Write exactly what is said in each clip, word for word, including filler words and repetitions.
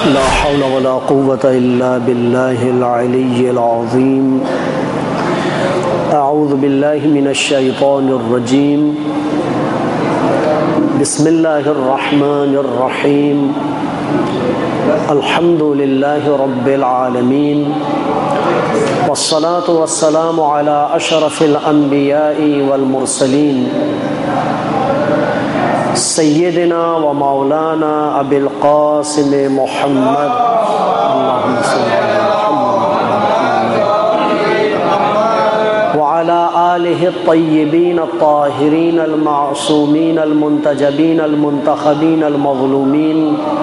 لا حول ولا قوة إلا بالله العلي العظيم. أعوذ بالله من الشيطان الرجيم. بسم الله الرحمن الرحيم. الحمد لله رب العالمين، والصلاة والسلام على أشرف الأنبياء والمرسلين سیدنا و مولانا ابی القاسم محمد اللہم صلی علی محمد وعلى آلہ الطیبین الطاہرین المعصومین المنتجبین المنتخبین المظلومین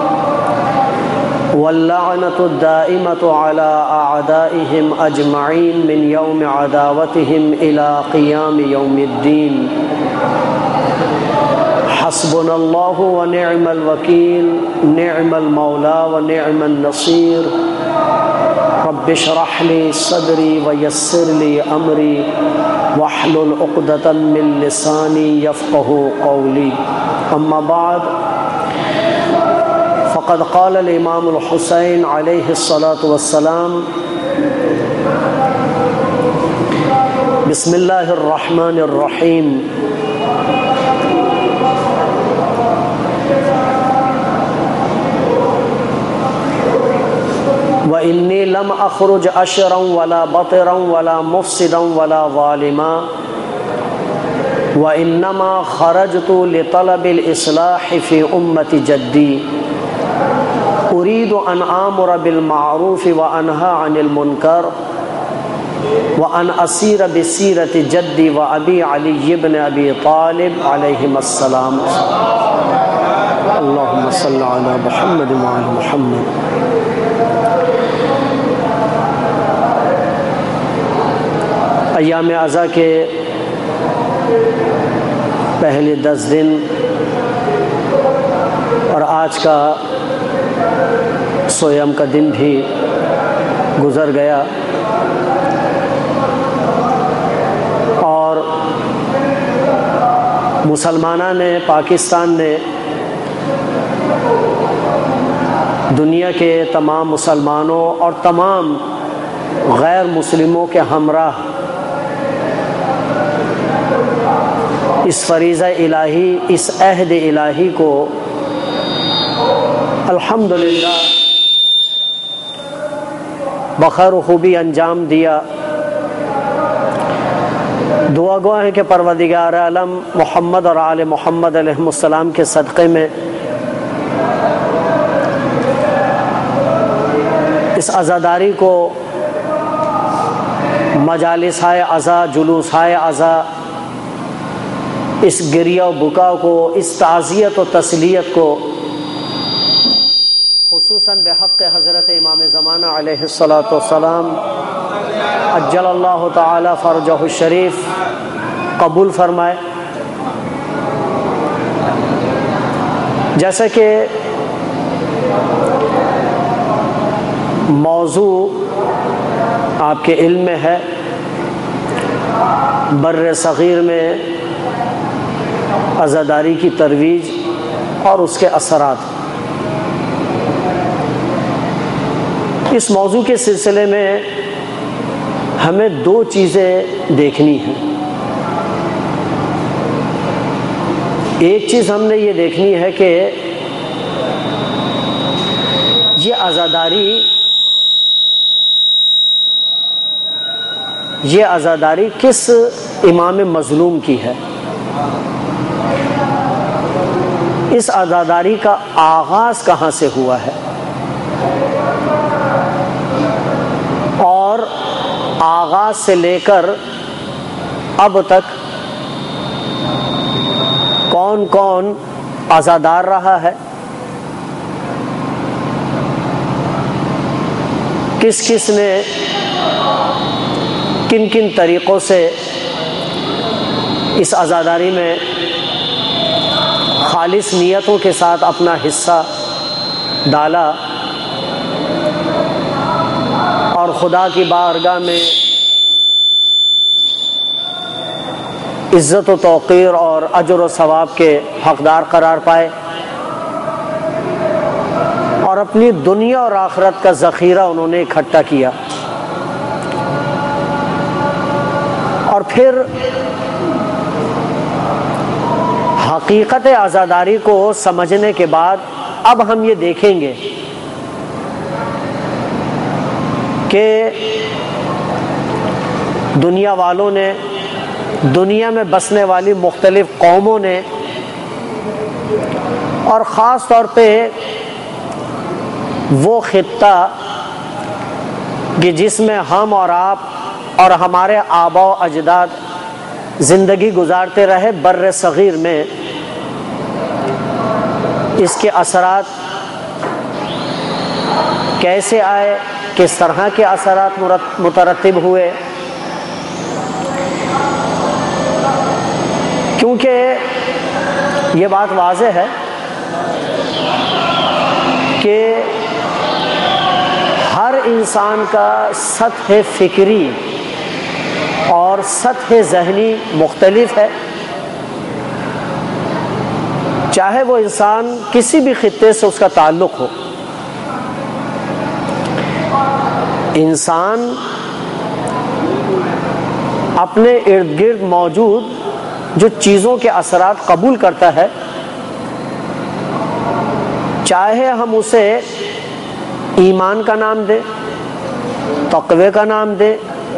واللعنة الدائمة على أعدائهم أجمعين من يوم عداوتهم إلى قيام يوم الدين. حسبنا الله ونعم الوكيل، نعم المولى ونعم النصير. رب اشرح لي صدري ويسر لي أمري واحلل عقدة من لساني يفقهوا قولي. أما بعد، فقد قال الإمام الحسين عليه الصلاة والسلام: بسم الله الرحمن الرحيم. وإني لم أخرج أشرا ولا بطرا ولا مفسدا ولا ظالما، وإنما خرجت لطلب الإصلاح في أمة جدي، أريد أن آمر بالمعروف وأنهى عن المنكر وأن أسير بسيرة جدي وأبي علي بن أبي طالب عليهما السلام. اللهم صل على محمد وعلى محمد. ایام عزا کے پہلے دس دن اور آج کا سویم کا دن بھی گزر گیا، اور مسلمانوں نے، پاکستان نے دنیا کے تمام مسلمانوں اور تمام غیر مسلموں کے ہمراہ اس فریضہ الہی، اس عہد الہی کو الحمدللہ بخیر و خوبی انجام دیا. دعا گو ہیں کہ پروردگار عالم محمد اور آل محمد علیہ السلام کے صدقے میں اس عزاداری کو، مجالس ہائے عزا، جلوس ہائے عزا، اس گریہ و بکا کو، اس تعزیت و تسلیت کو، خصوصاً بحق حضرت امام زمانہ علیہ الصلاۃ والسلام عجل اللہ تعالی فرجہ الشریف، قبول فرمائے. جیسا کہ موضوع آپ کے علم میں ہے، بر صغیر میں عزاداری کی ترویج اور اس کے اثرات. اس موضوع کے سلسلے میں ہمیں دو چیزیں دیکھنی ہیں. ایک چیز ہم نے یہ دیکھنی ہے کہ یہ عزاداری یہ عزاداری کس امام مظلوم کی ہے، اس عزاداری کا آغاز کہاں سے ہوا ہے، اور آغاز سے لے کر اب تک کون کون عزادار رہا ہے، کس کس نے کن کن طریقوں سے اس عزاداری میں خالص نیتوں کے ساتھ اپنا حصہ ڈالا، اور خدا کی بارگاہ میں عزت و توقیر اور اجر و ثواب کے حقدار قرار پائے. اور اور اپنی دنیا اور آخرت کا ذخیرہ انہوں نے اکٹھا کیا. اور پھر حقیقت عزاداری کو سمجھنے کے بعد اب ہم یہ دیکھیں گے کہ دنیا والوں نے، دنیا میں بسنے والی مختلف قوموں نے، اور خاص طور پہ وہ خطہ کہ جس میں ہم اور آپ اور ہمارے آبا و اجداد زندگی گزارتے رہے، بر صغیر میں، اس کے اثرات کیسے آئے، کس طرح کے اثرات مترتب ہوئے. کیونکہ یہ بات واضح ہے کہ ہر انسان کا سطح فکری اور سطح ذہنی مختلف ہے، چاہے وہ انسان کسی بھی خطے سے اس کا تعلق ہو. انسان اپنے ارد گرد موجود جو چیزوں کے اثرات قبول کرتا ہے، چاہے ہم اسے ایمان کا نام دیں، تقوی کا نام دیں،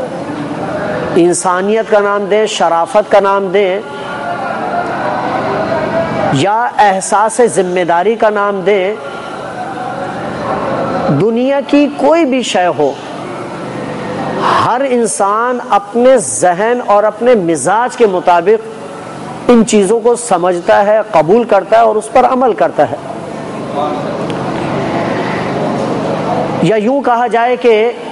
انسانیت کا نام دیں، شرافت کا نام دیں، یا احساس ذمہ داری کا نام دیں، دنیا کی کوئی بھی شے ہو، ہر انسان اپنے ذہن اور اپنے مزاج کے مطابق ان چیزوں کو سمجھتا ہے، قبول کرتا ہے اور اس پر عمل کرتا ہے. یا یوں کہا جائے کہ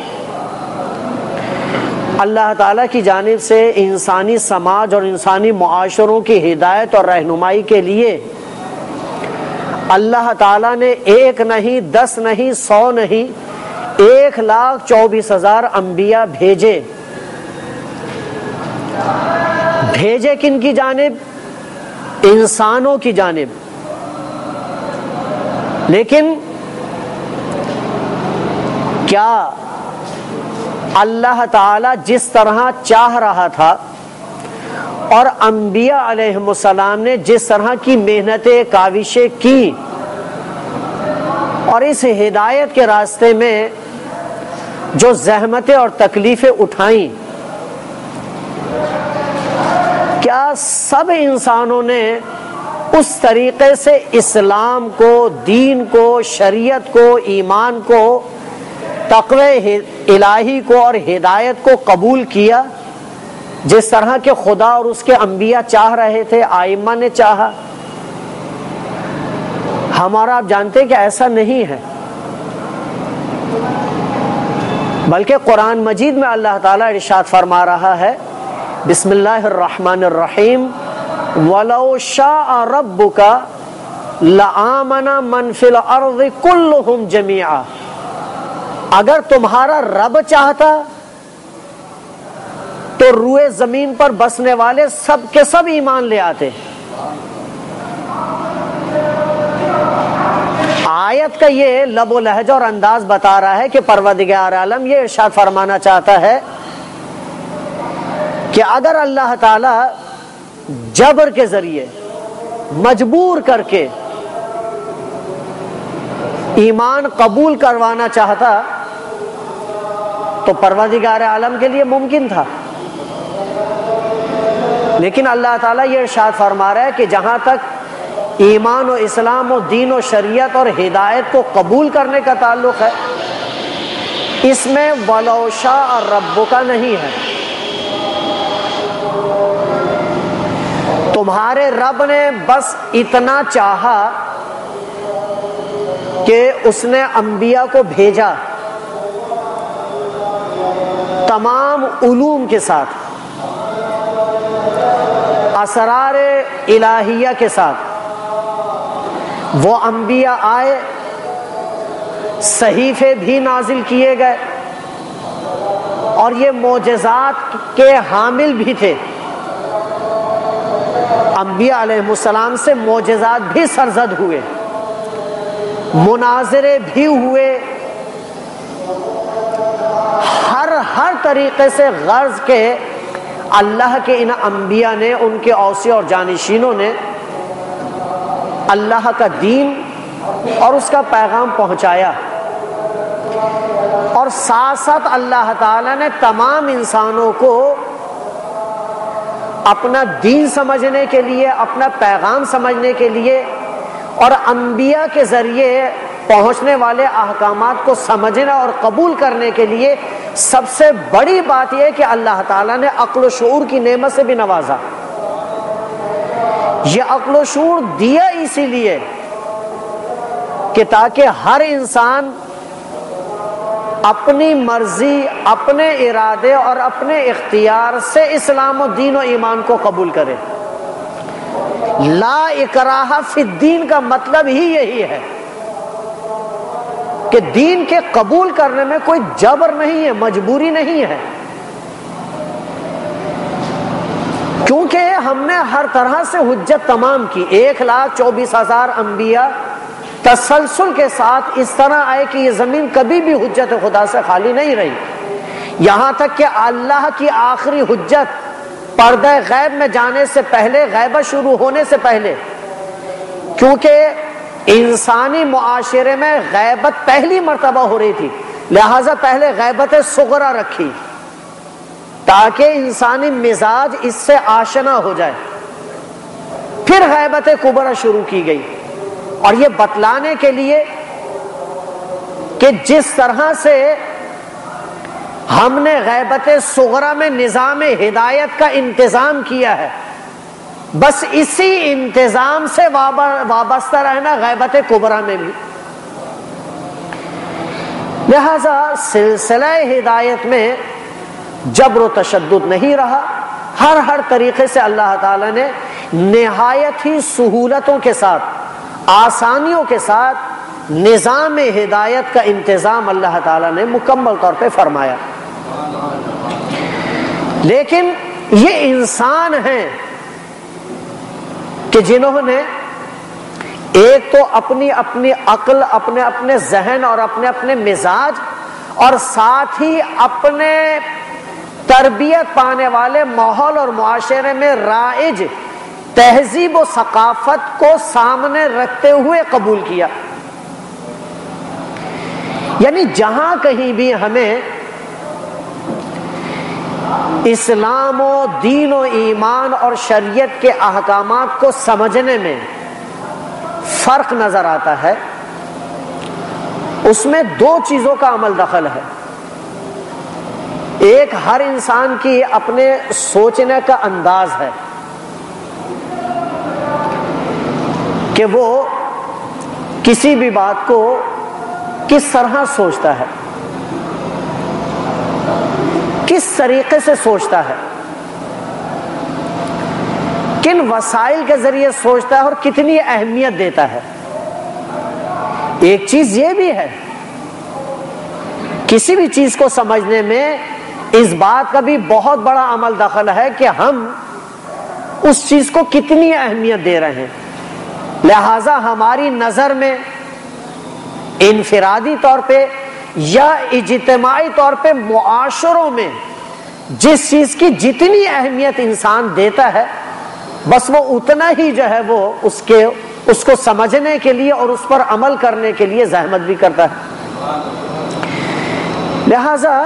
اللہ تعالیٰ کی جانب سے انسانی سماج اور انسانی معاشروں کی ہدایت اور رہنمائی کے لیے اللہ تعالیٰ نے ایک نہیں، دس نہیں، سو نہیں، ایک لاکھ چوبیس ہزار انبیاء بھیجے. بھیجے کن کی جانب؟ انسانوں کی جانب. لیکن کیا اللہ تعالی جس طرح چاہ رہا تھا اور انبیاء علیہ السلام نے جس طرح کی محنتیں، کاوشیں کی اور اس ہدایت کے راستے میں جو زحمتیں اور تکلیفیں اٹھائیں، کیا سب انسانوں نے اس طریقے سے اسلام کو، دین کو، شریعت کو، ایمان کو، تقوی الہی کو اور ہدایت کو قبول کیا جس طرح کے خدا اور اس کے انبیاء چاہ رہے تھے، آئمہ نے چاہا؟ ہمارا آپ جانتے ہیں کہ ایسا نہیں ہے، بلکہ قرآن مجید میں اللہ تعالیٰ ارشاد فرما رہا ہے، بسم اللہ الرحمن الرحیم، وَلَوْ شَاءَ رَبُّكَ لَآمَنَ مَنْ فِي الْأَرْضِ كُلُّهُمْ جَمِيعًا. اگر تمہارا رب چاہتا تو روئے زمین پر بسنے والے سب کے سب ایمان لے آتے. آیت کا یہ لب و لہجہ اور انداز بتا رہا ہے کہ پروردگار عالم یہ ارشاد فرمانا چاہتا ہے کہ اگر اللہ تعالی جبر کے ذریعے مجبور کر کے ایمان قبول کروانا چاہتا تو پروردگار عالم کے لیے ممکن تھا. لیکن اللہ تعالیٰ یہ ارشاد فرما رہا ہے کہ جہاں تک ایمان و اسلام و دین و شریعت اور ہدایت کو قبول کرنے کا تعلق ہے، اس میں وَلَوْ شَاءَ رَبُّكَ نہیں ہے. تمہارے رب نے بس اتنا چاہا کہ اس نے انبیاء کو بھیجا تمام علوم کے ساتھ، اسرار الہیہ کے ساتھ. وہ انبیاء آئے، صحیفے بھی نازل کیے گئے اور یہ معجزات کے حامل بھی تھے. انبیاء علیہ السلام سے معجزات بھی سرزد ہوئے، مناظرے بھی ہوئے، ہر ہر طریقے سے غرض کے اللہ کے ان انبیاء نے، ان کے اوصیاء اور جانشینوں نے اللہ کا دین اور اس کا پیغام پہنچایا، اور ساتھ ساتھ اللہ تعالیٰ نے تمام انسانوں کو اپنا دین سمجھنے کے لیے، اپنا پیغام سمجھنے کے لیے اور انبیاء کے ذریعے پہنچنے والے احکامات کو سمجھنا اور قبول کرنے کے لیے سب سے بڑی بات یہ کہ اللہ تعالیٰ نے عقل و شعور کی نعمت سے بھی نوازا۔ یہ عقل و شعور دیا اسی لیے کہ تاکہ ہر انسان اپنی مرضی، اپنے ارادے اور اپنے اختیار سے اسلام و دین و ایمان کو قبول کرے۔ لا اکراہ فی الدین کا مطلب ہی یہی ہے کہ دین کے قبول کرنے میں کوئی جبر نہیں ہے، مجبوری نہیں ہے، کیونکہ ہم نے ہر طرح سے حجت تمام کی۔ ایک لاکھ چوبیس ہزار انبیاء تسلسل کے ساتھ اس طرح آئے کہ یہ زمین کبھی بھی حجت خدا سے خالی نہیں رہی، یہاں تک کہ اللہ کی آخری حجت پردہ غیب میں جانے سے پہلے، غیبت شروع ہونے سے پہلے، کیونکہ انسانی معاشرے میں غیبت پہلی مرتبہ ہو رہی تھی، لہذا پہلے غیبت صغرا رکھی تاکہ انسانی مزاج اس سے آشنا ہو جائے، پھر غیبت کبرا شروع کی گئی، اور یہ بتلانے کے لیے کہ جس طرح سے ہم نے غیبت صغرا میں نظام ہدایت کا انتظام کیا ہے، بس اسی انتظام سے وابستہ رہنا غیبت کبرا میں بھی۔ لہذا سلسلہ ہدایت میں جبر و تشدد نہیں رہا، ہر ہر طریقے سے اللہ تعالی نے نہایت ہی سہولتوں کے ساتھ، آسانیوں کے ساتھ نظام ہدایت کا انتظام اللہ تعالی نے مکمل طور پہ فرمایا۔ لیکن یہ انسان ہیں کہ جنہوں نے ایک تو اپنی اپنی عقل، اپنے اپنے ذہن اور اپنے اپنے مزاج، اور ساتھ ہی اپنے تربیت پانے والے ماحول اور معاشرے میں رائج تہذیب و ثقافت کو سامنے رکھتے ہوئے قبول کیا۔ یعنی جہاں کہیں بھی ہمیں اسلام و دین و ایمان اور شریعت کے احکامات کو سمجھنے میں فرق نظر آتا ہے، اس میں دو چیزوں کا عمل دخل ہے۔ ایک ہر انسان کی اپنے سوچنے کا انداز ہے کہ وہ کسی بھی بات کو کس طرح سوچتا ہے، کس طریقے سے سوچتا ہے، کن وسائل کے ذریعے سوچتا ہے اور کتنی اہمیت دیتا ہے۔ ایک چیز یہ بھی ہے کسی بھی چیز کو سمجھنے میں اس بات کا بھی بہت بڑا عمل دخل ہے کہ ہم اس چیز کو کتنی اہمیت دے رہے ہیں۔ لہذا ہماری نظر میں انفرادی طور پہ یا اجتماعی طور پہ معاشروں میں جس چیز کی جتنی اہمیت انسان دیتا ہے، بس وہ اتنا ہی جو ہے وہ اس کے اس کو سمجھنے کے لیے اور اس پر عمل کرنے کے لیے زحمت بھی کرتا ہے۔ لہذا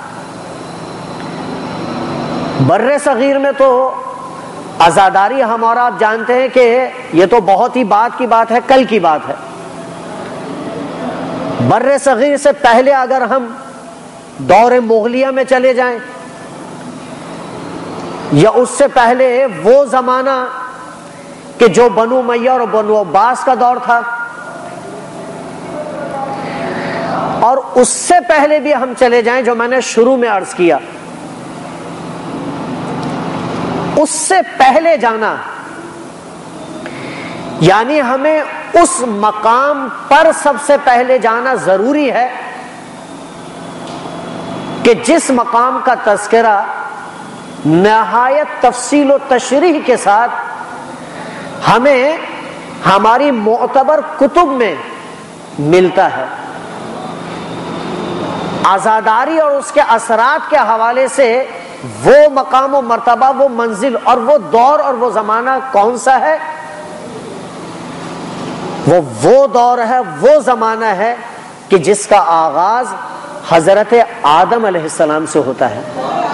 بر صغیر میں تو عزاداری ہم اور آپ جانتے ہیں کہ یہ تو بہت ہی بعد کی بات ہے، کل کی بات ہے۔ بر صغیر سے پہلے اگر ہم دور مغلیہ میں چلے جائیں یا اس سے پہلے وہ زمانہ کہ جو بنو امیہ اور بنو عباس کا دور تھا، اور اس سے پہلے بھی ہم چلے جائیں جو میں نے شروع میں عرض کیا، اس سے پہلے جانا یعنی ہمیں اس مقام پر سب سے پہلے جانا ضروری ہے کہ جس مقام کا تذکرہ نہایت تفصیل و تشریح کے ساتھ ہمیں ہماری معتبر کتب میں ملتا ہے۔ آزاداری اور اس کے اثرات کے حوالے سے وہ مقام و مرتبہ، وہ منزل اور وہ دور اور وہ زمانہ کون سا ہے؟ وہ وہ دور ہے، وہ زمانہ ہے کہ جس کا آغاز حضرت آدم علیہ السلام سے ہوتا ہے۔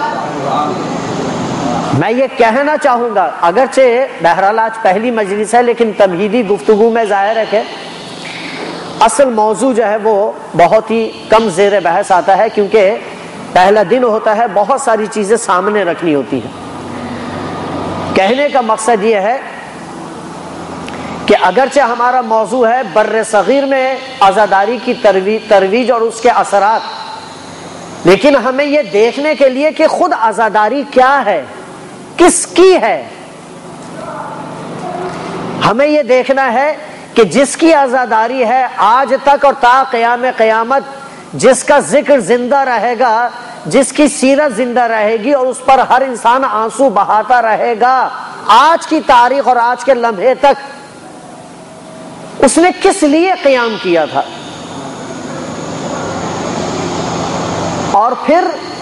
میں یہ کہنا چاہوں گا، اگرچہ بہرحال آج پہلی مجلس ہے لیکن تمہیدی گفتگو میں ظاہر ہے کہ اصل موضوع جو ہے وہ بہت ہی کم زیر بحث آتا ہے، کیونکہ پہلا دن ہوتا ہے، بہت ساری چیزیں سامنے رکھنی ہوتی ہیں۔ کہنے کا مقصد یہ ہے کہ اگرچہ ہمارا موضوع ہے بر صغیر میں عزاداری کی ترویج اور اس کے اثرات، لیکن ہمیں یہ دیکھنے کے لیے کہ خود عزاداری کیا ہے، کس کی ہے۔ ہمیں یہ دیکھنا ہے کہ جس کی عزاداری ہے آج تک اور تا قیام قیامت، جس کا ذکر زندہ رہے گا، جس کی سیرت زندہ رہے گی اور اس پر ہر انسان آنسو بہاتا رہے گا، آج کی تاریخ اور آج کے لمحے تک اس نے کس لیے قیام کیا تھا۔ اور پھر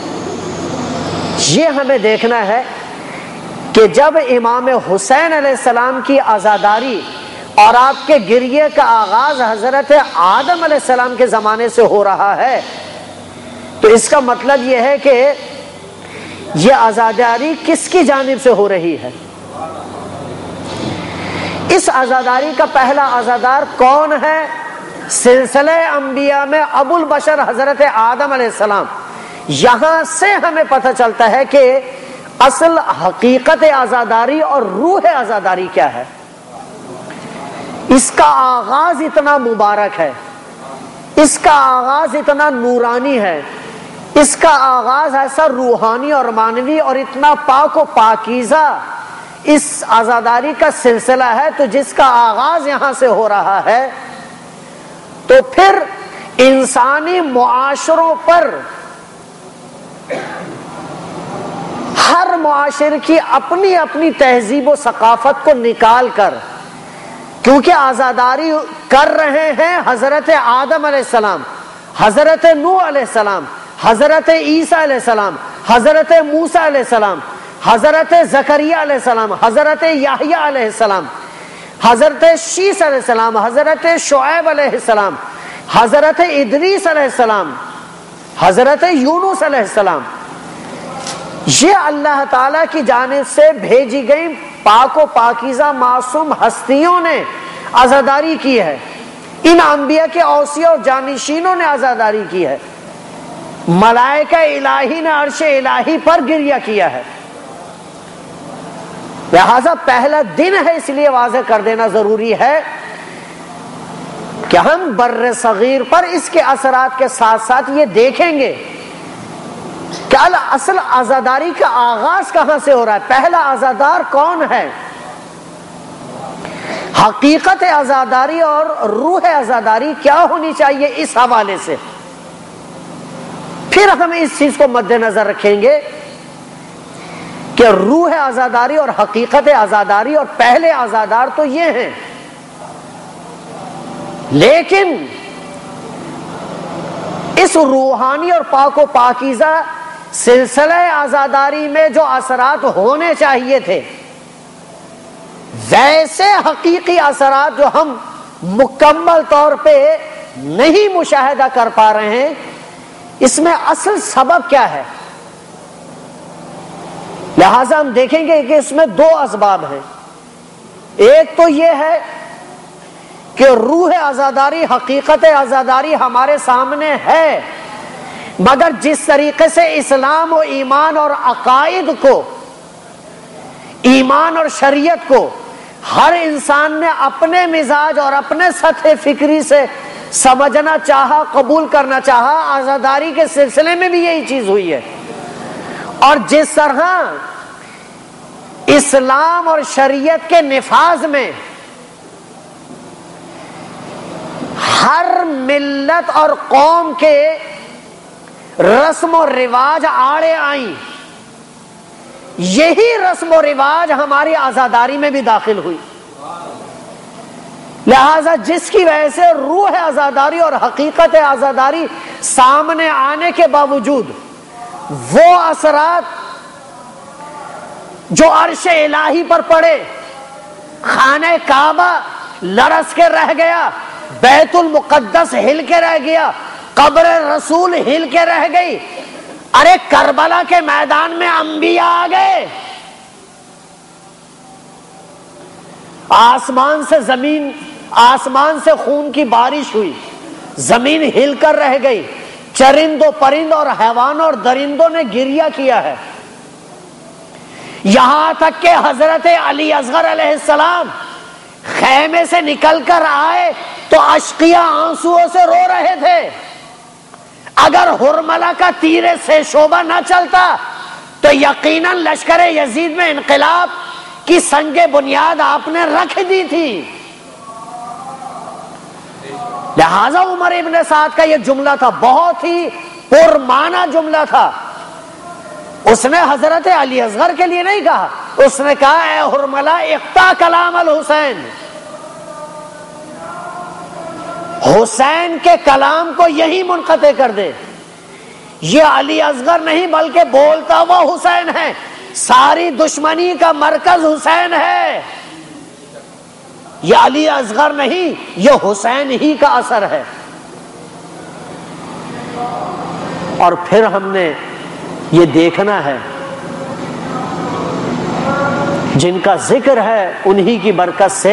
یہ ہمیں دیکھنا ہے کہ جب امام حسین علیہ السلام کی عزاداری اور آپ کے گریے کا آغاز حضرت آدم علیہ السلام کے زمانے سے ہو رہا ہے، تو اس کا مطلب یہ ہے کہ یہ عزاداری کس کی جانب سے ہو رہی ہے۔ اس عزاداری کا پہلا عزادار کون ہے؟ سلسلہ انبیاء میں ابو البشر حضرت آدم علیہ السلام۔ یہاں سے ہمیں پتہ چلتا ہے کہ اصل حقیقت عزاداری اور روح عزاداری کیا ہے۔ اس کا آغاز اتنا مبارک ہے، اس کا آغاز اتنا نورانی ہے، اس کا آغاز ایسا روحانی اور معنوی اور اتنا پاک و پاکیزہ اس عزاداری کا سلسلہ ہے، تو جس کا آغاز یہاں سے ہو رہا ہے تو پھر انسانی معاشروں پر، ہر معاشرے کی اپنی اپنی تہذیب و ثقافت کو نکال کر، کیونکہ عزاداری کر رہے ہیں حضرت آدم علیہ السلام، حضرت نوح علیہ السلام، حضرت عیسیٰ علیہ السلام، حضرت موسیٰ علیہ السلام، حضرت زکریا علیہ السلام، حضرت یحییٰ علیہ السلام، حضرت شیس علیہ السلام، حضرت شعیب علیہ السلام، حضرت ادریس علیہ السلام، حضرت یونس علیہ السلام۔ یہ اللہ تعالیٰ کی جانب سے بھیجی گئی پاک و پاکیزہ معصوم ہستیوں نے عزاداری کی ہے۔ ان انبیاء کے اوصیاء اور جانشینوں نے عزاداری کی ہے۔ ملائکہ الہی نے عرش الہی پر گریہ کیا ہے۔ لہذا پہلا دن ہے، اس لیے واضح کر دینا ضروری ہے کہ ہم بر صغیر پر اس کے اثرات کے ساتھ ساتھ یہ دیکھیں گے کہ اصل عزاداری کا آغاز کہاں سے ہو رہا ہے، پہلا عزادار کون ہے، حقیقت عزاداری اور روح عزاداری کیا ہونی چاہیے، اس حوالے سے پھر ہم اس چیز کو مد نظر رکھیں گے کہ روح عزاداری اور حقیقت عزاداری اور پہلے عزادار تو یہ ہیں، لیکن اس روحانی اور پاک و پاکیزہ سلسلہ عزاداری میں جو اثرات ہونے چاہیے تھے، ویسے حقیقی اثرات جو ہم مکمل طور پہ نہیں مشاہدہ کر پا رہے ہیں، اس میں اصل سبب کیا ہے۔ لہذا ہم دیکھیں گے کہ اس میں دو اسباب ہیں۔ ایک تو یہ ہے کہ روح عزاداری، حقیقت عزاداری ہمارے سامنے ہے، مگر جس طریقے سے اسلام و ایمان اور عقائد کو، ایمان اور شریعت کو ہر انسان نے اپنے مزاج اور اپنے سطح فکری سے سمجھنا چاہا، قبول کرنا چاہا، عزاداری کے سلسلے میں بھی یہی چیز ہوئی ہے۔ اور جس طرح اسلام اور شریعت کے نفاذ میں ہر ملت اور قوم کے رسم و رواج آڑے آئیں، یہی رسم و رواج ہماری عزاداری میں بھی داخل ہوئی۔ لہذا جس کی وجہ سے روح عزاداری اور حقیقت عزاداری سامنے آنے کے باوجود وہ اثرات جو عرش الہی پر پڑے، خانہ کعبہ لرز کے رہ گیا، بیت المقدس ہل کے رہ گیا، قبر رسول ہل کے رہ گئی، ارے کربلا کے میدان میں انبیاء آ گئے، آسمان سے زمین آسمان سے خون کی بارش ہوئی، زمین ہل کر رہ گئی، چرند و پرند اور حیوانوں اور درندوں نے گریہ کیا ہے، یہاں تک کہ حضرت علی اصغر علیہ السلام خیمے سے نکل کر آئے تو اشقیاء آنسوؤں سے رو رہے تھے۔ اگر حرملہ کا تیر سے شعبہ نہ چلتا تو یقیناً لشکر یزید میں انقلاب کی سنگ بنیاد آپ نے رکھ دی تھی۔ لہذا عمر ابن سعد کا یہ جملہ تھا، بہت ہی پرمعنی جملہ تھا، اس نے حضرت علی اصغر کے لیے نہیں کہا، اس نے کہا اے حرملہ اقطع کلام الحسین، حسین کے کلام کو یہی منقطع کر دے، یہ علی اصغر نہیں بلکہ بولتا وہ حسین ہے، ساری دشمنی کا مرکز حسین ہے، یہ علی اصغر نہیں، یہ حسین ہی کا اثر ہے۔ اور پھر ہم نے یہ دیکھنا ہے جن کا ذکر ہے انہی کی برکت سے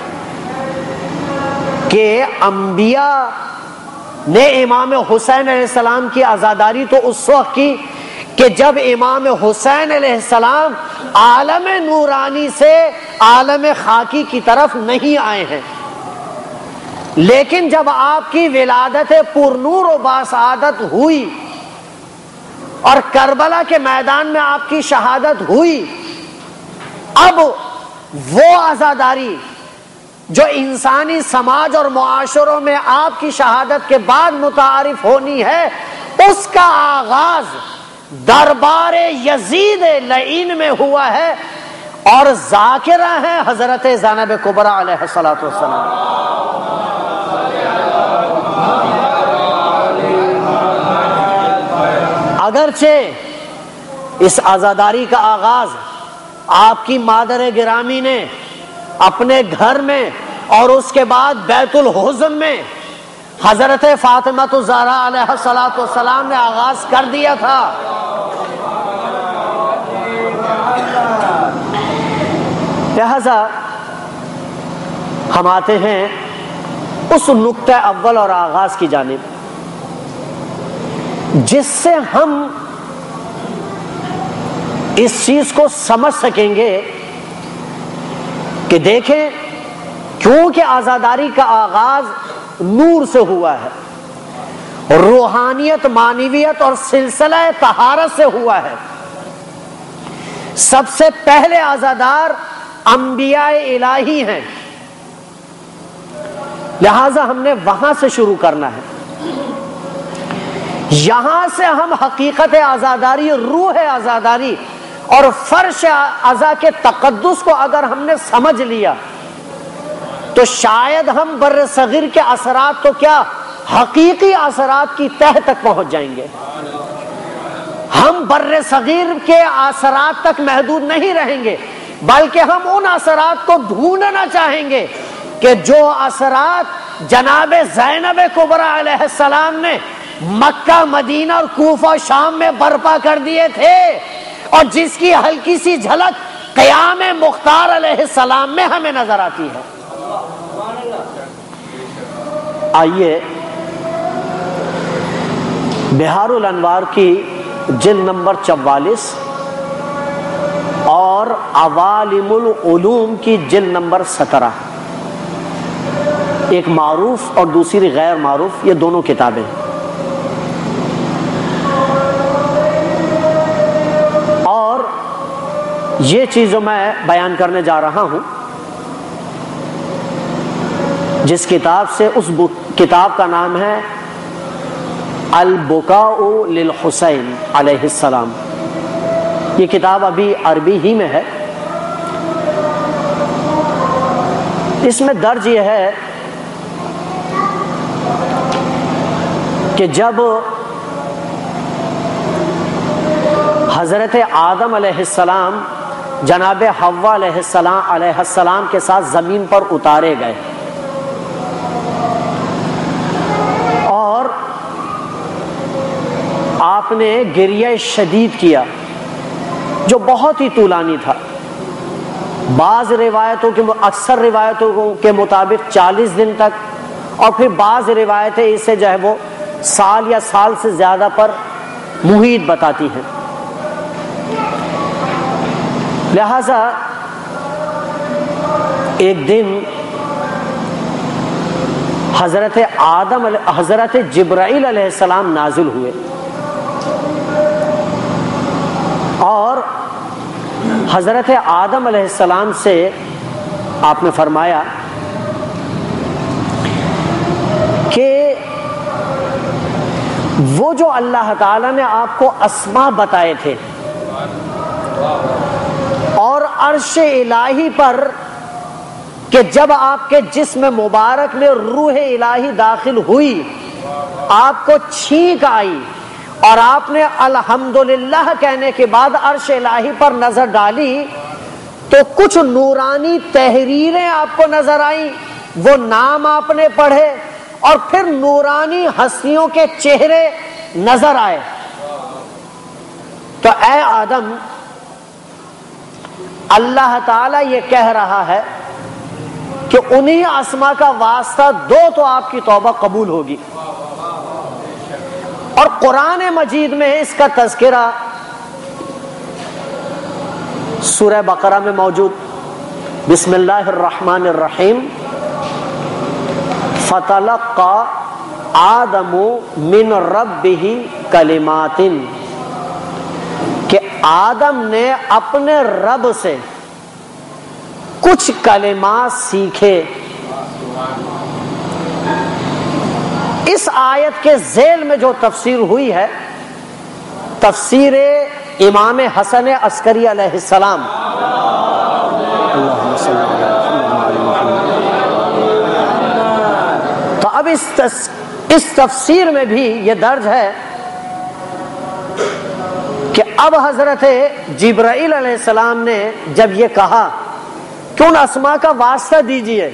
کہ انبیاء نے امام حسین علیہ السلام کی عزاداری تو اس وقت کی کہ جب امام حسین علیہ السلام عالم نورانی سے عالم خاکی کی طرف نہیں آئے ہیں، لیکن جب آپ کی ولادت پرنور و باسعادت ہوئی اور کربلا کے میدان میں آپ کی شہادت ہوئی، اب وہ عزاداری جو انسانی سماج اور معاشروں میں آپ کی شہادت کے بعد متعارف ہونی ہے، اس کا آغاز دربار یزید لعین میں ہوا ہے، اور ذاکرہ ہیں حضرت زینب کبریٰ علیہ الصلوۃ والسلام۔ اگرچہ اس عزاداری کا آغاز آپ کی مادر گرامی نے اپنے گھر میں اور اس کے بعد بیت الحزن میں حضرت فاطمہ الزہرا علیہ الصلوۃ والسلام نے آغاز کر دیا تھا، لہذا ہم آتے ہیں اس نقطہ اول اور آغاز کی جانب جس سے ہم اس چیز کو سمجھ سکیں گے کہ دیکھیں کیونکہ عزاداری کا آغاز نور سے ہوا ہے، روحانیت، معنویت اور سلسلہ طہارت سے ہوا ہے، سب سے پہلے عزادار انبیاء الہی ہیں، لہذا ہم نے وہاں سے شروع کرنا ہے، یہاں سے ہم حقیقت عزاداری، روح عزاداری اور فرش عزا کے تقدس کو اگر ہم نے سمجھ لیا تو شاید ہم بر صغیر کے اثرات تو کیا حقیقی اثرات کی تہ تک پہنچ جائیں گے، ہم بر صغیر کے اثرات تک محدود نہیں رہیں گے، بلکہ ہم ان اثرات کو ڈھونڈنا چاہیں گے کہ جو اثرات جناب زینب کبریٰ علیہ السلام نے مکہ، مدینہ اور کوفہ، شام میں برپا کر دیے تھے، اور جس کی ہلکی سی جھلک قیام مختار علیہ السلام میں ہمیں نظر آتی ہے۔ آئیے بہار الانوار کی جلد نمبر چوالیس اور عوالم العلوم کی جلد نمبر سترہ، ایک معروف اور دوسری غیر معروف، یہ دونوں کتابیں، اور یہ چیز جو میں بیان کرنے جا رہا ہوں جس کتاب سے، اس کتاب کا نام ہے البکاء للحسین علیہ السلام، یہ کتاب ابھی عربی ہی میں ہے، اس میں درج یہ ہے کہ جب حضرت آدم علیہ السلام جناب حوا علیہ السلام علیہ السلام کے ساتھ زمین پر اتارے گئے اور آپ نے گریہ شدید کیا جو بہت ہی طولانی تھا. بعض روایتوں کے اکثر روایتوں کے مطابق چالیس دن تک، اور پھر بعض روایتیں اسے جو ہے وہ سال یا سال سے زیادہ پر محیط بتاتی ہیں. لہذا ایک دن حضرت آدم حضرت جبرائیل علیہ السلام نازل ہوئے اور حضرت آدم علیہ السلام سے آپ نے فرمایا کہ وہ جو اللہ تعالیٰ نے آپ کو اسماء بتائے تھے اور عرش الہی پر کہ جب آپ کے جسم مبارک میں روح الہی داخل ہوئی آپ کو چھینک آئی اور آپ نے الحمدللہ کہنے کے بعد عرش الہی پر نظر ڈالی تو کچھ نورانی تحریریں آپ کو نظر آئیں، وہ نام آپ نے پڑھے اور پھر نورانی ہستیوں کے چہرے نظر آئے. تو اے آدم، اللہ تعالیٰ یہ کہہ رہا ہے کہ انہی اسماء کا واسطہ دو تو آپ کی توبہ قبول ہوگی. اور قرآن مجید میں اس کا تذکرہ سورہ بقرہ میں موجود. بسم اللہ الرحمن الرحیم. فتلقى آدم من ربہ کلمات، کہ آدم نے اپنے رب سے کچھ کلمات سیکھے. اس آیت کے ذیل میں جو تفسیر ہوئی ہے تفسیر امام حسن عسکری علیہ السلام، تو اب اس اس تفسیر میں بھی یہ درج ہے کہ اب حضرت جبرائیل علیہ السلام نے جب یہ کہا کہ ان اسماء کا واسطہ دیجئے،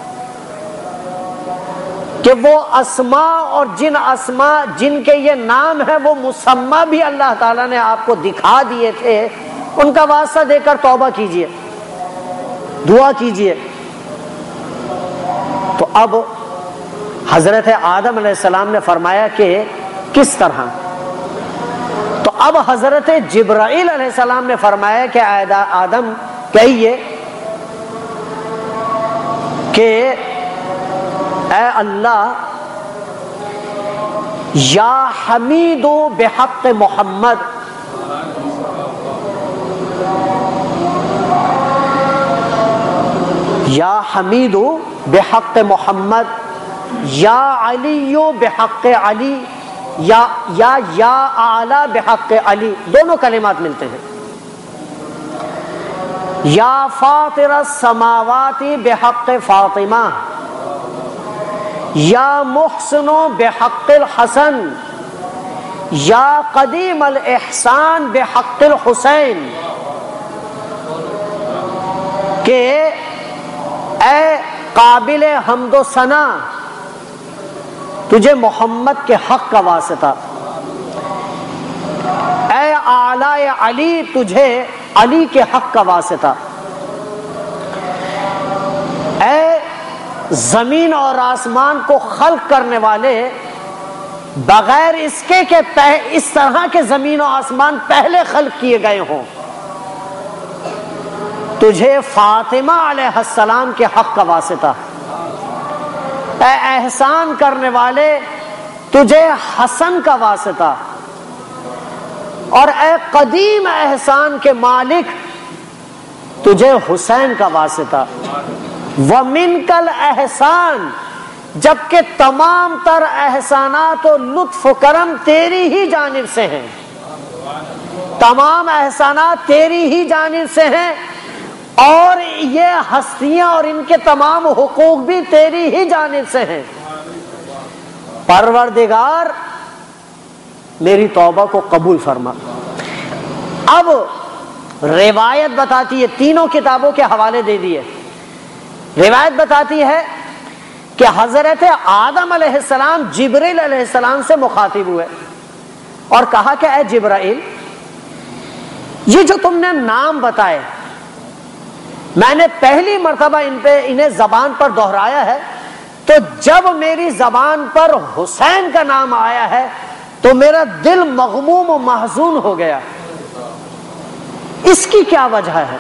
کہ وہ اسماء اور جن اسماء جن کے یہ نام ہے وہ مسمى بھی اللہ تعالیٰ نے آپ کو دکھا دیے تھے، ان کا واسطہ دے کر توبہ کیجئے، دعا کیجئے. تو اب حضرت آدم علیہ السلام نے فرمایا کہ کس طرح؟ تو اب حضرت جبرائیل علیہ السلام نے فرمایا کہ آدم کہیے کہ اے اللہ، یا حمید بحق محمد، یا حمید بحق محمد، یا علی بحق علی، یا یا یا اعلی بحق علی، دونوں کلمات ملتے ہیں. یا فاطر السماوات بحق فاطمہ، یا محسن بحق الحسن، یا قدیم الاحسان بحق الحسین، کہ اے قابل حمد و ثنا، تجھے محمد کے حق کا واسطہ، اے اعلی علی، تجھے علی کے حق کا واسطہ، اے زمین اور آسمان کو خلق کرنے والے، بغیر اس کے کہ اس طرح کے زمین و آسمان پہلے خلق کیے گئے ہوں، تجھے فاطمہ علیہ السلام کے حق کا واسطہ، اے احسان کرنے والے، تجھے حسن کا واسطہ، اور اے قدیم احسان کے مالک، تجھے حسین کا واسطہ. وَمِنْكَ الْإِحْسَانُ، جبکہ تمام تر احسانات و لطف و کرم تیری ہی جانب سے ہیں، تمام احسانات تیری ہی جانب سے ہیں، اور یہ ہستیاں اور ان کے تمام حقوق بھی تیری ہی جانب سے ہیں۔ پروردگار میری توبہ کو قبول فرما۔ اب روایت بتاتی ہے، تینوں کتابوں کے حوالے دے دیے، روایت بتاتی ہے کہ حضرت آدم علیہ السلام جبرائیل علیہ السلام سے مخاطب ہوئے اور کہا کہ اے جبرائیل، یہ جو تم نے نام بتائے میں نے پہلی مرتبہ ان پہ انہیں زبان پر دہرایا ہے، تو جب میری زبان پر حسین کا نام آیا ہے تو میرا دل مغموم و محزون ہو گیا، اس کی کیا وجہ ہے؟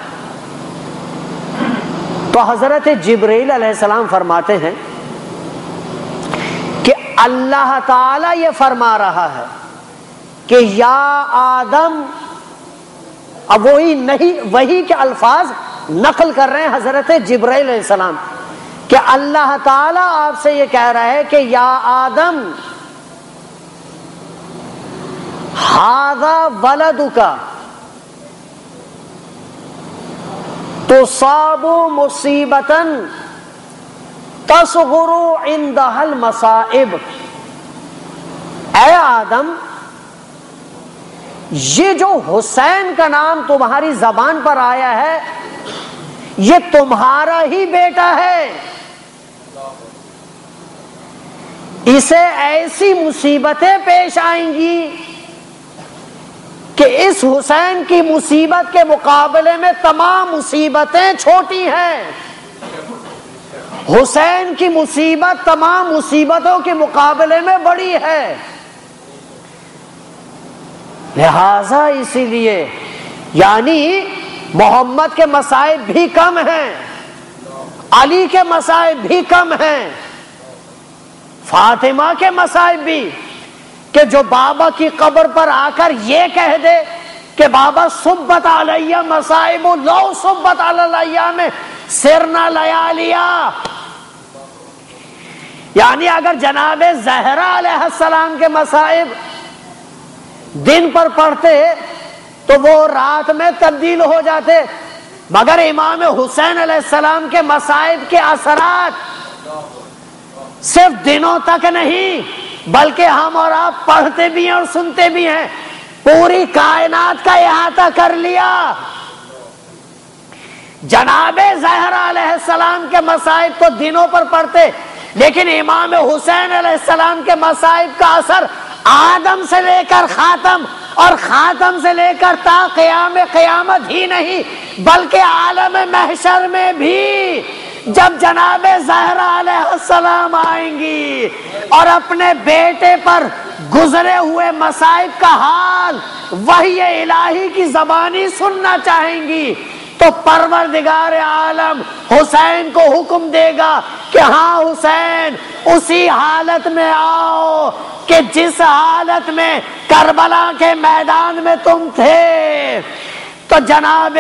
تو حضرت جبرائیل علیہ السلام فرماتے ہیں کہ اللہ تعالی یہ فرما رہا ہے کہ یا آدم، اب وہی نہیں وہی کے الفاظ نقل کر رہے ہیں حضرت جبرائیل علیہ السلام کہ اللہ تعالیٰ آپ سے یہ کہہ رہا ہے کہ یا آدم ھذا ولدک تصاب مصیبتا تصغر عندها المصائب، اے آدم یہ جو حسین کا نام تمہاری زبان پر آیا ہے یہ تمہارا ہی بیٹا ہے، اسے ایسی مصیبتیں پیش آئیں گی کہ اس حسین کی مصیبت کے مقابلے میں تمام مصیبتیں چھوٹی ہیں، حسین کی مصیبت تمام مصیبتوں کے مقابلے میں بڑی ہے، لہذا اسی لیے یعنی محمد کے مصائب بھی کم ہیں، علی کے مصائب بھی کم ہیں، فاطمہ کے مصائب بھی، کہ جو بابا کی قبر پر آ کر یہ کہہ دے کہ بابا صبت علیہ مصائب لو صبت علیہ میں سرنا لیالیا، یعنی اگر جناب زہرا علیہ السلام کے مصائب دن پر پڑھتے تو وہ رات میں تبدیل ہو جاتے، مگر امام حسین علیہ السلام کے مصائب کے اثرات صرف دنوں تک نہیں بلکہ ہم اور آپ پڑھتے بھی ہیں اور سنتے بھی ہیں، پوری کائنات کا احاطہ کر لیا۔ جناب زہرا علیہ السلام کے مصائب تو دنوں پر پڑھتے، لیکن امام حسین علیہ السلام کے مصائب کا اثر آدم سے لے کر خاتم اور خاتم سے لے کر تا قیام قیامت ہی نہیں بلکہ عالم محشر میں بھی جب جناب زہرا علیہ السلام آئیں گی اور اپنے بیٹے پر گزرے ہوئے مصائب کا حال وحی الہی کی زبانی سننا چاہیں گی تو پروردگار عالم حسین کو حکم دے گا کہ ہاں حسین اسی حالت میں آؤ کہ جس حالت میں کربلا کے میدان میں تم تھے۔ تو جناب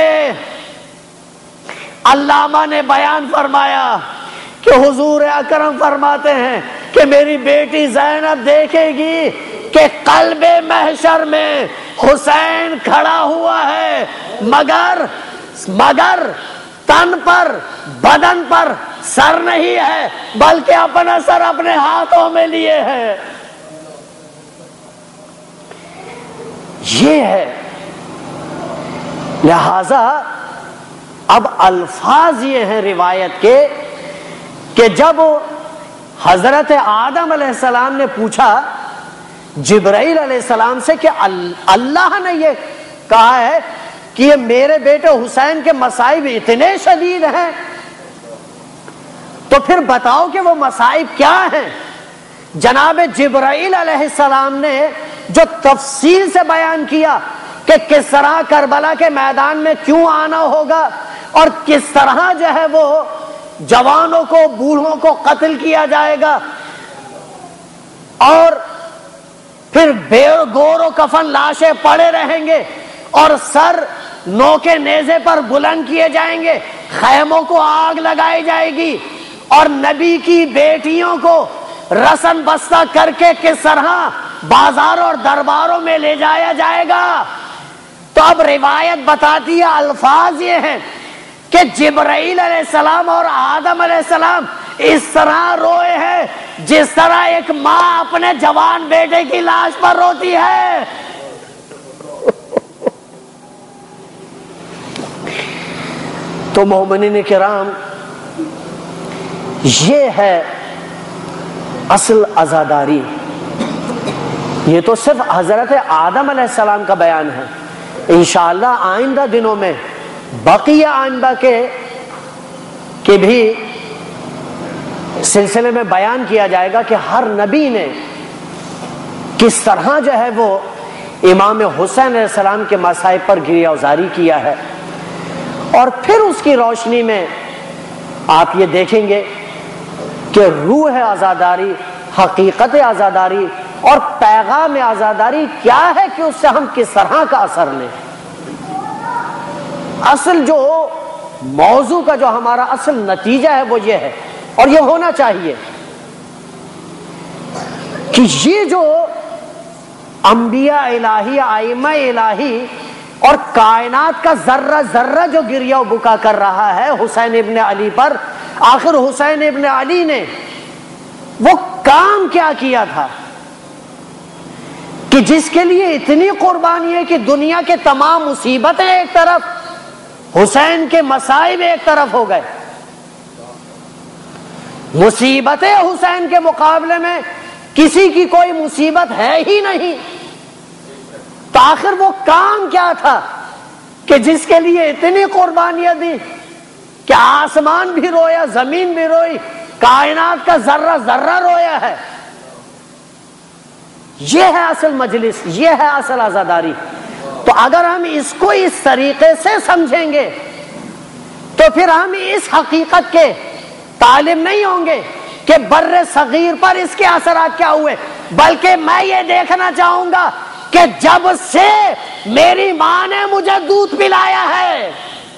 علامہ نے بیان فرمایا کہ حضور اکرم فرماتے ہیں کہ میری بیٹی زینب دیکھے گی کہ قلب محشر میں حسین کھڑا ہوا ہے مگر مگر تن پر بدن پر سر نہیں ہے بلکہ اپنا سر اپنے ہاتھوں میں لیے ہے۔ یہ ہے لہذا اب الفاظ یہ ہیں روایت کے کہ جب حضرت آدم علیہ السلام نے پوچھا جبرائیل علیہ السلام سے کہ اللہ نے یہ کہا ہے کہ یہ میرے بیٹے حسین کے مصائب اتنے شدید ہیں تو پھر بتاؤ کہ وہ مصائب کیا ہیں۔ جناب جبرائیل علیہ السلام نے جو تفصیل سے بیان کیا کہ کس طرح کربلا کے میدان میں کیوں آنا ہوگا اور کس طرح جو ہے وہ جوانوں کو بوڑھوں کو قتل کیا جائے گا اور پھر بے گور و کفن لاشیں پڑے رہیں گے اور سر نو کے نیزے پر بلند کیے جائیں گے، خیموں کو آگ لگائی جائے گی اور نبی کی بیٹیوں کو رسن بستہ کر کے کس طرح بازاروں اور درباروں میں لے جایا جائے گا۔ تو اب روایت بتاتی ہے الفاظ یہ ہیں کہ جبرائیل علیہ السلام اور آدم علیہ السلام اس طرح روئے ہیں جس طرح ایک ماں اپنے جوان بیٹے کی لاش پر روتی ہے. تو مومنین کرام، یہ ہے اصل عزاداری. یہ تو صرف حضرت آدم علیہ السلام کا بیان ہے. انشاءاللہ آئندہ دنوں میں بقیہ آئندہ کے کہ بھی سلسلے میں بیان کیا جائے گا کہ ہر نبی نے کس طرح جو ہے وہ امام حسین علیہ السلام کے مصائب پر گریہ وزاری کیا ہے. اور پھر اس کی روشنی میں آپ یہ دیکھیں گے کہ روح عزاداری، حقیقت عزاداری اور پیغام عزاداری کیا ہے کہ اس سے ہم کس طرح کا اثر لیں. اصل جو موضوع کا جو ہمارا اصل نتیجہ ہے وہ یہ ہے، اور یہ ہونا چاہیے کہ یہ جو انبیاء الہی، ائمہ الہی اور کائنات کا ذرہ ذرہ جو گریہ و بکا کر رہا ہے حسین ابن علی پر، آخر حسین ابن علی نے وہ کام کیا کیا تھا کہ جس کے لیے اتنی قربانی ہے کہ دنیا کے تمام مصیبتیں ایک طرف، حسین کے مصائب ایک طرف ہو گئے. مصیبتیں حسین کے مقابلے میں کسی کی کوئی مصیبت ہے ہی نہیں. تو آخر وہ کام کیا تھا کہ جس کے لیے اتنی قربانیاں دی کہ آسمان بھی رویا، زمین بھی روئی، کائنات کا ذرہ ذرہ رویا ہے. یہ ہے اصل مجلس، یہ ہے اصل عزاداری. تو اگر ہم اس کو اس طریقے سے سمجھیں گے تو پھر ہم اس حقیقت کے طالب نہیں ہوں گے کہ بر صغیر پر اس کے اثرات کیا ہوئے، بلکہ میں یہ دیکھنا چاہوں گا کہ جب سے میری ماں نے مجھے دودھ پلایا ہے،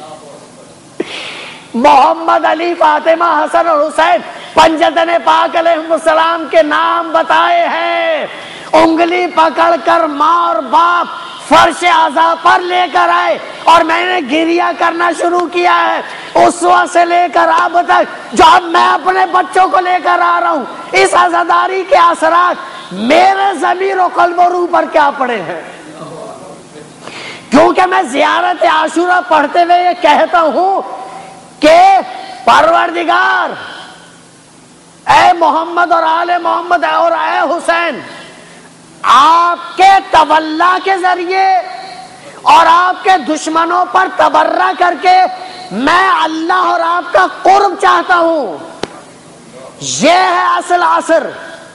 محمد علی، فاطمہ، حسن اور حسین پنجتن پاک علیہ السلام کے نام بتائے ہیں، انگلی پکڑ کر ماں اور باپ فرش عزا پر لے کر آئے اور میں نے گریہ کرنا شروع کیا ہے. اس وقت سے لے کر اب تک جو اب میں اپنے بچوں کو لے کر آ رہا ہوں، اس عزاداری کے اثرات میرے ضمیر و قلب و روح پر کیا پڑے ہیں. کیونکہ میں زیارت عاشورہ پڑھتے ہوئے یہ کہتا ہوں کہ پروردگار، اے محمد اور آل محمد اور اے حسین، آپ کے تولا کے ذریعے اور آپ کے دشمنوں پر تبرہ کر کے میں اللہ اور آپ کا قرب چاہتا ہوں. یہ ہے اصل عصر.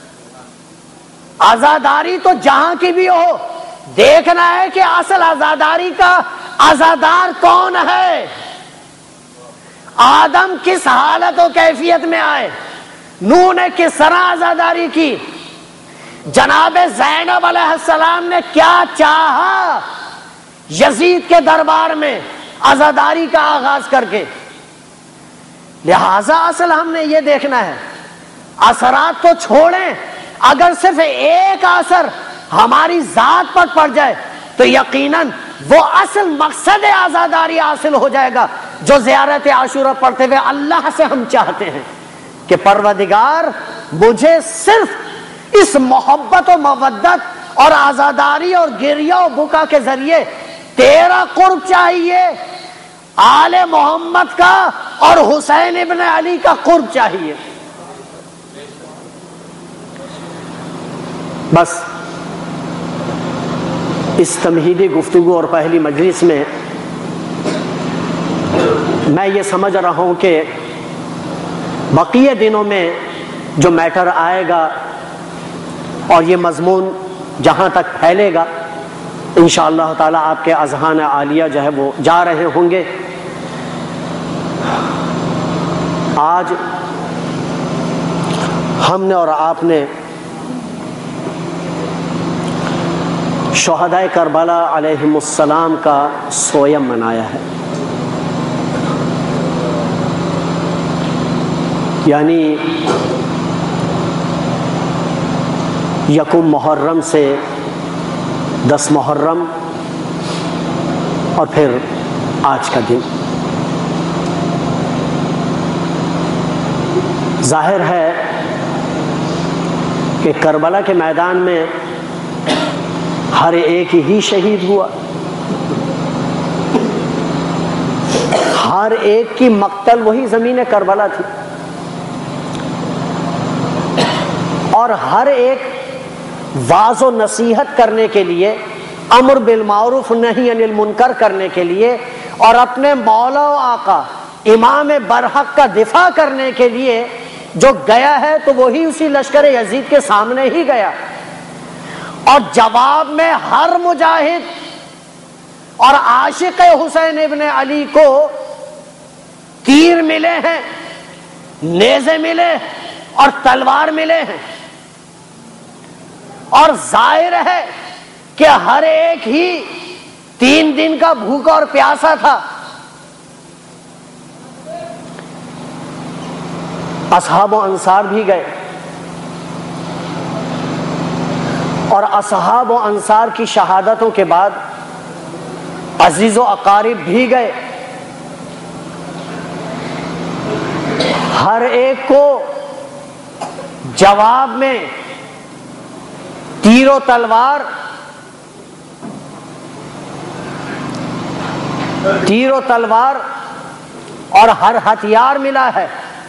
عزاداری تو جہاں کی بھی ہو، دیکھنا ہے کہ اصل عزاداری کا عزادار کون ہے. آدم کس حالت و کیفیت میں آئے، نوح نے کس طرح عزاداری کی، جناب زینب علیہ السلام نے کیا چاہا یزید کے دربار میں عزاداری کا آغاز کر کے. لہذا اصل ہم نے یہ دیکھنا ہے. اثرات تو چھوڑیں، اگر صرف ایک اثر ہماری ذات پر پڑ جائے تو یقیناً وہ اصل مقصد عزاداری حاصل ہو جائے گا جو زیارت عاشورہ پڑھتے ہوئے اللہ سے ہم چاہتے ہیں کہ پروردگار، مجھے صرف اس محبت و مودت اور عزاداری اور گریہ و بکا کے ذریعے تیرا قرب چاہیے، آل محمد کا اور حسین ابن علی کا قرب چاہیے. بس اس تمہیدی گفتگو اور پہلی مجلس میں میں یہ سمجھ رہا ہوں کہ بقیہ دنوں میں جو میٹر آئے گا اور یہ مضمون جہاں تک پھیلے گا، انشاءاللہ تعالی آپ کے اذہان عالیہ جو ہے وہ جا رہے ہوں گے. آج ہم نے اور آپ نے شہدائے کربلا علیہم السلام کا سویم منایا ہے. یعنی یکم محرم سے دس محرم اور پھر آج کا دن. ظاہر ہے کہ کربلا کے میدان میں ہر ایک ہی شہید ہوا، ہر ایک کی مقتل وہی زمین کربلا تھی، اور ہر ایک واعظ و نصیحت کرنے کے لیے، امر بالمعروف نہی عن المنکر کرنے کے لیے، اور اپنے مولا و آقا امام برحق کا دفاع کرنے کے لیے جو گیا ہے تو وہی اسی لشکر یزید کے سامنے ہی گیا، اور جواب میں ہر مجاہد اور عاشق حسین ابن علی کو تیر ملے ہیں، نیزے ملے اور تلوار ملے ہیں، اور ظاہر ہے کہ ہر ایک ہی تین دن کا بھوکا اور پیاسا تھا۔ اصحاب و انصار بھی گئے، اور اصحاب و انصار کی شہادتوں کے بعد عزیز و اقارب بھی گئے، ہر ایک کو جواب میں تیر و تلوار تیر و تلوار اور ہر ہتھیار ملا ہے۔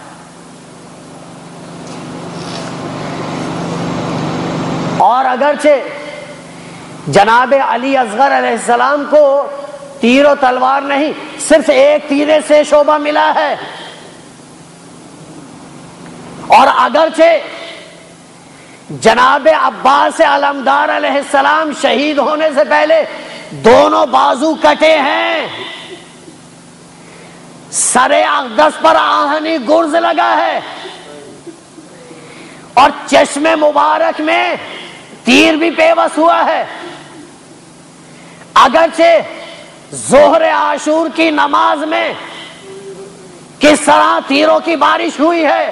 اور اگرچہ جناب علی اصغر علیہ السلام کو تیر و تلوار نہیں، صرف ایک تیرے سے شعبہ ملا ہے، اور اگرچہ جناب عباس علمدار علیہ السلام شہید ہونے سے پہلے دونوں بازو کٹے ہیں، سر اقدس پر آہنی گرز لگا ہے، اور چشم مبارک میں تیر بھی پیوست ہوا ہے، اگرچہ ظہر عاشور کی نماز میں کس طرح تیروں کی بارش ہوئی ہے،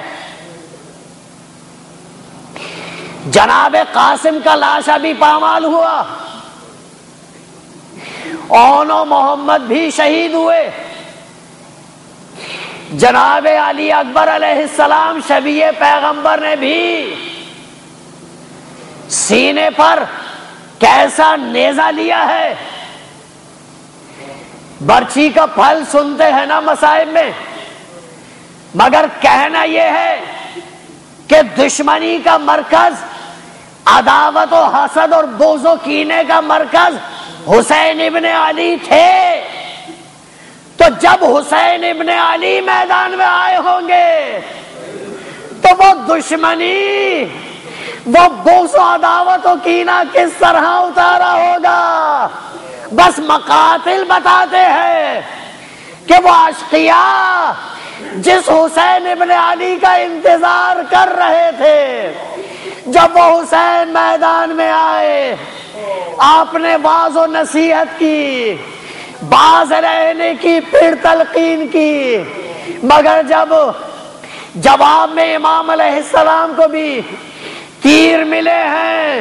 جناب قاسم کا لاشا بھی پامال ہوا، اون و محمد بھی شہید ہوئے، جناب علی اکبر علیہ السلام شبیہ پیغمبر نے بھی سینے پر کیسا نیزہ لیا ہے۔ برچی کا پھل سنتے ہیں نا مصائب میں، مگر کہنا یہ ہے کہ دشمنی کا مرکز، عداوت و حسد اور بغض و کینے کا مرکز حسین ابن علی تھے، تو جب حسین ابن علی میدان میں آئے ہوں گے تو وہ دشمنی، وہ بغض و عداوت و کینہ کس طرح اتارا ہوگا۔ بس مقاتل بتاتے ہیں کہ وہ اشقیاء جس حسین ابن علی کا انتظار کر رہے تھے، جب وہ حسین میدان میں آئے، آپ نے واعظ و نصیحت کی، باز رہنے کی، پھر تلقین کی، مگر جب جواب میں امام علیہ السلام کو بھی تیر ملے ہیں،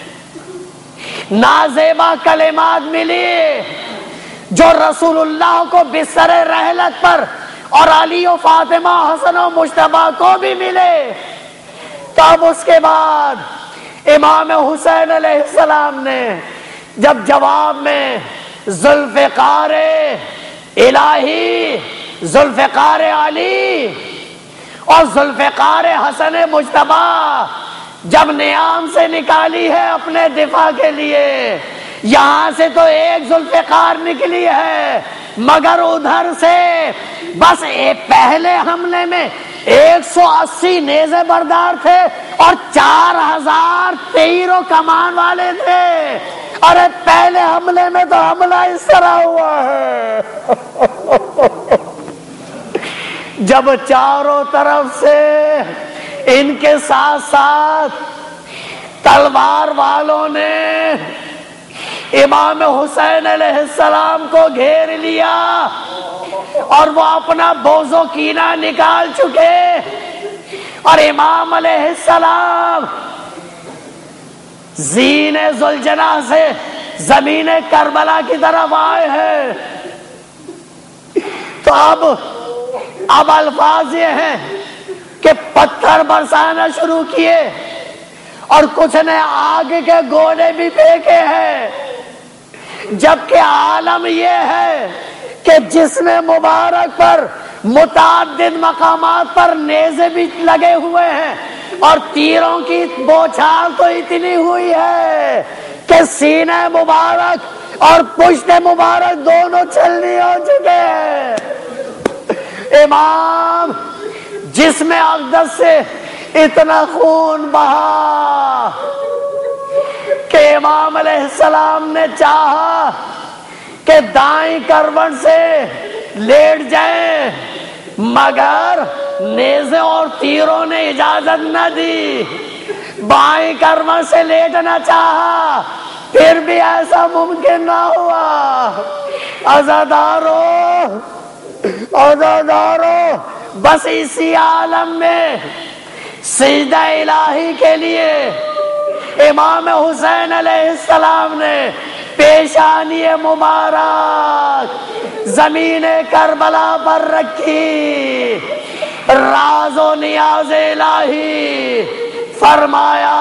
نازیبا کلمات ملی جو رسول اللہ کو بستر رحلت پر اور علی و فاطمہ، حسن و مجتبیٰ کو بھی ملے، تب اس کے بعد امام حسین علیہ السلام نے جب جواب میں ذوالفقار الہی، ذوالفقار علی اور ذوالفقار حسن مجتبیٰ جب نیام سے نکالی ہے اپنے دفاع کے لیے، یہاں سے تو ایک ذوالفقار نکلی ہے، مگر ادھر سے بس ایک پہلے حملے میں ایک سو اسی نیزے بردار تھے اور چار ہزار تیر و کمان والے تھے۔ ارے پہلے حملے میں تو حملہ اس طرح ہوا ہے جب چاروں طرف سے ان کے ساتھ ساتھ تلوار والوں نے امام حسین علیہ السلام کو گھیر لیا اور وہ اپنا بغض و کینہ نکال چکے، اور امام علیہ السلام زین ذوالجناح سے زمین کربلا کی طرف آئے ہیں۔ تو اب اب الفاظ یہ ہیں کہ پتھر برسانا شروع کیے اور کچھ نے آگ کے گولے بھی پھینکے ہیں، جبکہ عالم یہ ہے کہ جسم مبارک پر متعدد مقامات پر نیزے بھی لگے ہوئے ہیں اور تیروں کی بوچھار تو اتنی ہوئی ہے کہ سینہ مبارک اور پشت مبارک دونوں چھلنی ہو چکے ہیں۔ امام جسم اقدس سے اتنا خون بہا کہ امام علیہ السلام نے چاہا کہ دائیں کروٹ سے لیٹ جائیں، مگر نیزے اور تیروں نے اجازت نہ دی۔ بائیں کروٹ سے لیٹنا چاہا، پھر بھی ایسا ممکن نہ ہوا۔ عزادارو عزادارو بس اسی عالم میں سجدہ الہی کے لیے امام حسین علیہ السلام نے پیشانی مبارک زمین کربلا پر رکھی، راز و نیاز الہی فرمایا،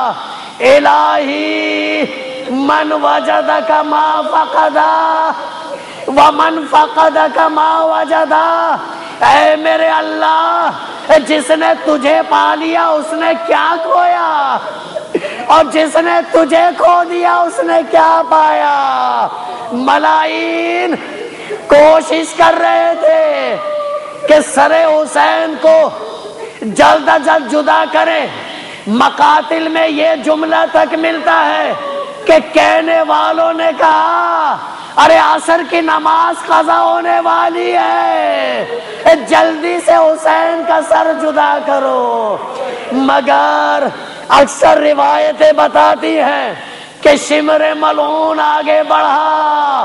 الہی من وجدک ما فقدا ومن فقدک ما وجدا، اے میرے اللہ جس نے تجھے پا لیا اس نے کیا کھویا، اور جس نے تجھے کھو دیا اس نے کیا پایا۔ ملائین کوشش کر رہے تھے کہ سر حسین کو جلد از جلد جدا کرے۔ مقاتل میں یہ جملہ تک ملتا ہے کہ کہنے والوں نے کہا ارے عصر کی نماز قضا ہونے والی ہے، جلدی سے حسین کا سر جدا کرو، مگر اکثر روایتیں بتاتی ہیں کہ شمر ملعون آگے بڑھا،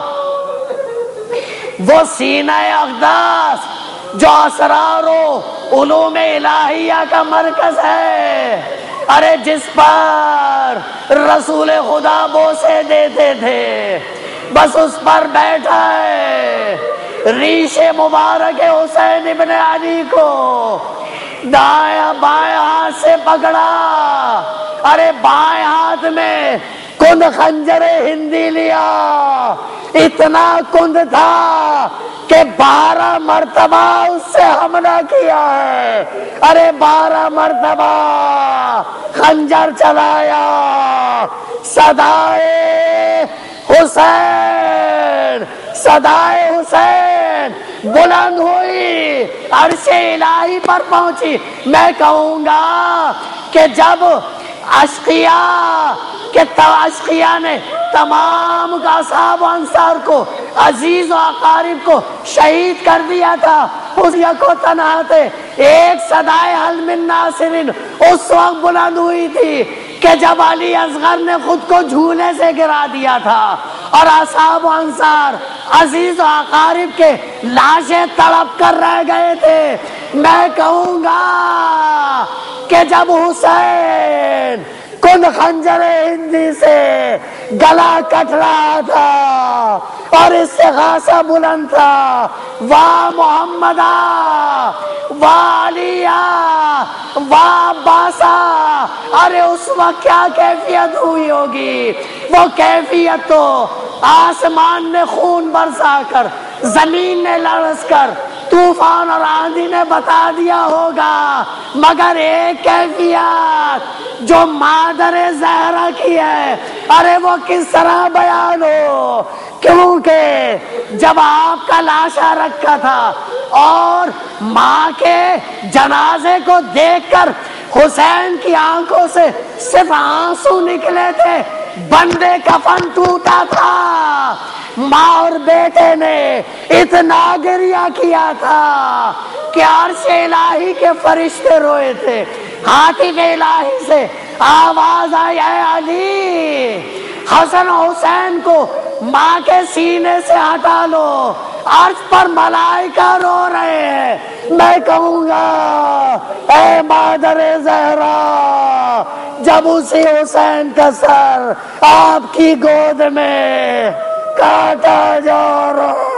وہ سینہ اقدس جو اسرار و علوم الہیہ کا مرکز ہے، ارے جس پر رسول خدا بوسے دیتے تھے، بس اس پر بیٹھا ہے۔ ریش مبارک حسین ابن علی کو دائیں بائیں ہاتھ سے پکڑا، ارے بائیں ہاتھ میں کند خنجر ہندی لیا، اتنا کند تھا کہ بارہ مرتبہ اس سے حملہ کیا ہے، ارے بارہ مرتبہ خنجر چلایا، صدائے حسین صدائے حسین بلند ہوئی، عرش الہی پر پہنچی۔ میں کہوں گا کہ جب اشقیاء کہ اشقیاء نے تمام اصحاب و انصار کو، عزیز و اقارب کو شہید کر دیا تھا، اس یکو تنہا تھے، ایک صدائے حل من ناصرین اس وقت بلند ہوئی تھی کہ جب علی اصغر نے خود کو جھولے سے گرا دیا تھا اور اصحاب و انصار عزیز و اقارب کے لاشیں تڑپ کر رہ گئے تھے۔ میں کہوں گا کہ جب حسین کن خنجر ہندی سے گلا کٹ رہا تھا اور استغاثہ بلند تھا، واہ محمدہ واہ علیہ واہ عباسہ، ارے اس وقت کیا کیفیت ہوئی ہوگی؟ وہ کیفیت تو آسمان نے خون برسا کر، زمین نے لرز کر، طوفان اور آندھی نے بتا دیا ہوگا، مگر ایک کیفیت جو مادر زہرا کی ہے، ارے وہ کس طرح بیان ہو؟ کیونکہ جب آپ کا لاشا رکھا تھا اور ماں کے جنازے کو دیکھ کر حسین کی آنکھوں سے صرف آنسو نکلے تھے، بندے کفن ٹوٹا تھا، ماں اور بیٹے نے اتنا گریہ کیا تھا کہ عرش الہی کے فرشتے روئے تھے، ہاتف الہی سے آواز آئی، اے علی حسن حسین کو ماں کے سینے سے ہٹا لو، عرش پر ملائکہ رو رہے ہیں۔ میں کہوں گا اے مادر زہرا، جب اسی حسین کا سر آپ کی گود میں کاٹا جا رہا